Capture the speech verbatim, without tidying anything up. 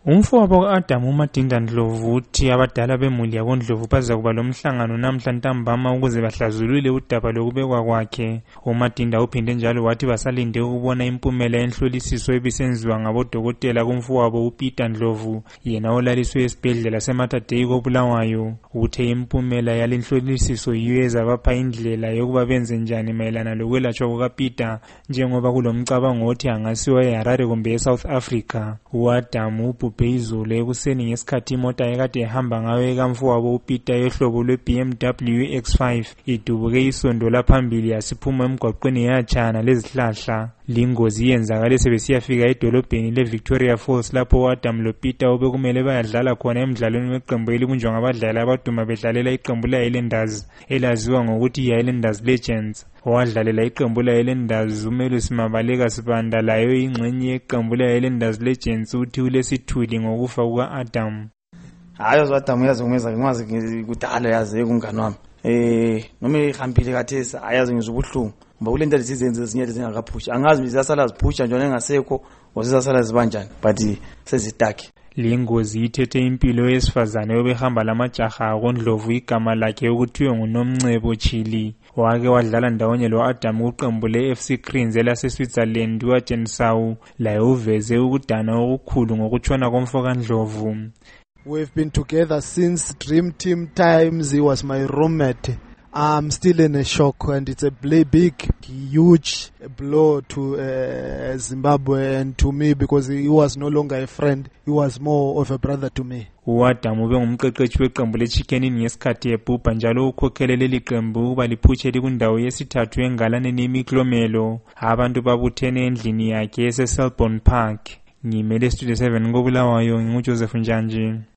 Umfowabo ka-Adam uMadinda Ndlovu uthi abadala bemuli yakoNdlovu baza kuba lomhlangano namhla ntambama ukuze bahlazulule udaba lokubekwa kwakhe. uMadinda uphinde njalo wathi basalinde ukubona impumela yenhlolisiso ebisenziwa ngabodokotela kumfowabo uPeter Ndlovu, yena olaliswe esibhedlela seMatadei koBulawayo. Uthe impumela yalenhlolisiso yiyo ezabapha indlela yokuba benze njani mayelana lokwelatshwa kukaPeter, njengoba kulomcabango othi angasiwa eHarare kumbe eSouth Africa. U-Adam ubhubhe izolo ekuseni ngesikhathi imota ekade ehamba ngayo ekamfowabo uPeter yohlobo lwe-B M W X five idubuke isondo laphambili yasiphuma emgwaqweni yatshana lezihlahla. Lingozi yenzakale sebesiyafika edolobheni leVictoria Falls lapho u-Adam loPeter obekumele bayadlala khona emidlalweni weqembu elibunjwa ngabadlali abaduma bedlalela iqembu le-Highlanders elaziwa ngokuthi yi-Highlanders Legends. Owadlalela iqembu le-Highlanders uMelus Mabaleka Sibanda layo ingxenye yeqembu le-Highlanders Legends uthi ulesithuli ngokufa kuka-Adam. Hayi uAdam uyazongeza ngimazi kudala yazi kungani wami. Eh noma ihambile kathesa ayazi ngizubuhlungu. Ngoba kule nto lezizenze ezinye zingakaphusha. Angazi ngizasala ziphusha njalo engasekho ngizasala zibanjani but sezitaki. Lingozi ithethe impilo yesifazane obehamba lamajaha akoNdlovu igama lakhe ukuthiwe nguNomncebo Chili. Wake wadlala ndawonye lo-Adam kuqembu le-F C Cranes elase-Switzerland uAjensau laye uveze ukudana okukhulu ngokutshona komfo kaNdlovu. We've been together since Dream Team times. He was my roommate. I'm still in a shock, and it's a big, huge blow to uh, Zimbabwe and to me because he was no longer a friend. He was more of a brother to me. U-Adam ube ngumqeqeshi weqembu le-Chicken Inn ngesikhathi ebhubha njalo ukhokhelele liqembu ukuba liphutshele kwindawo yesithathu engalaneni imiklomelo. Abantu babuthene endlini yakhe ese-Selborne Park. Ngimele Studio seven koBulawayo, nginguJoseph Njanji.